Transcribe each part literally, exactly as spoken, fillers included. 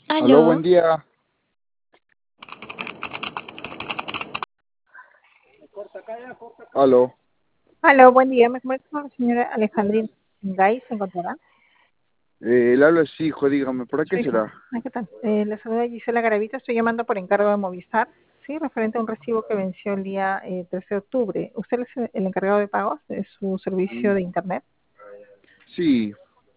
Aló, buen Aló. día. Aló. Aló, buen día. Me comunico con la señora Alejandrina Gay, ¿se encontrará? Eh, el habla es hijo, dígame, ¿para qué Sí, sí. será? Ah, ¿qué tal? Eh, la saluda Gisela Garavita. Estoy llamando por encargo de Movistar, sí, referente a un recibo que venció el día eh, trece de octubre. ¿Usted es el el encargado de pagos de su servicio de Internet? Sí,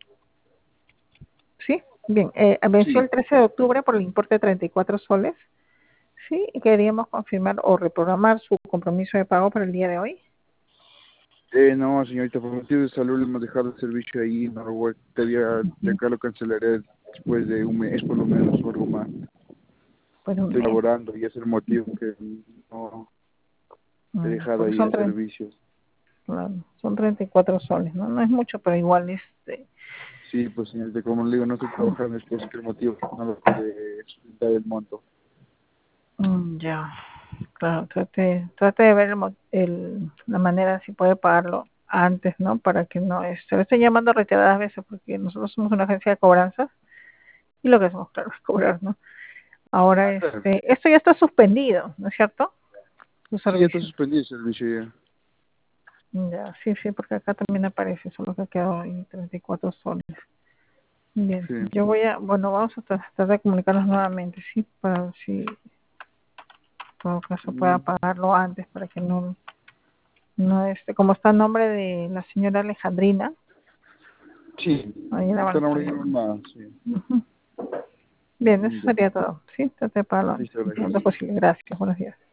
Sí. Bien, eh, venció sí. el trece de octubre por el importe de treinta y cuatro soles. Sí, y queríamos confirmar o reprogramar su compromiso de pago para el día de hoy. Eh, no, señorita, por motivos de salud le hemos dejado el servicio ahí, no lo voy, te diría, de Ujú. acá lo cancelaré después de un mes por lo menos o algo más. Por un Estoy mes. laborando y es el motivo que no he Mm, dejado porque ahí son el tres. servicio. Claro, son treinta y cuatro soles, ¿no? No es mucho, pero igual este... Sí, pues señorita, como le digo, no estoy trabajando, es por el motivo que no lo puede sustentar el monto. mm, ya, claro, trate, trate de ver el, mo- el- la manera si puede pagarlo antes, ¿no? Para que no este, le estén llamando reiteradas veces, porque nosotros somos una agencia de cobranzas y lo que hacemos, claro, es cobrar, ¿no? Ahora, Claro. este, esto ya está suspendido, ¿no es cierto? Su Sí, ya está servicio. suspendido el servicio ya. Ya, sí, sí, porque acá también aparece, solo que ha quedado en treinta y cuatro soles. Bien, Sí. yo voy a, bueno, vamos a tratar de comunicarnos nuevamente, sí, para ver si en todo caso pueda Mm, pagarlo antes para que no, no este, como está el nombre de la señora Alejandrina, Sí, ahí la van a está estar nombre de mi llamando. mamá, sí. Ujú. Bien, eso Mm, ya. sería todo, sí, trate de pagarlo Listo, lo gracias. antes posible. Gracias, buenos días.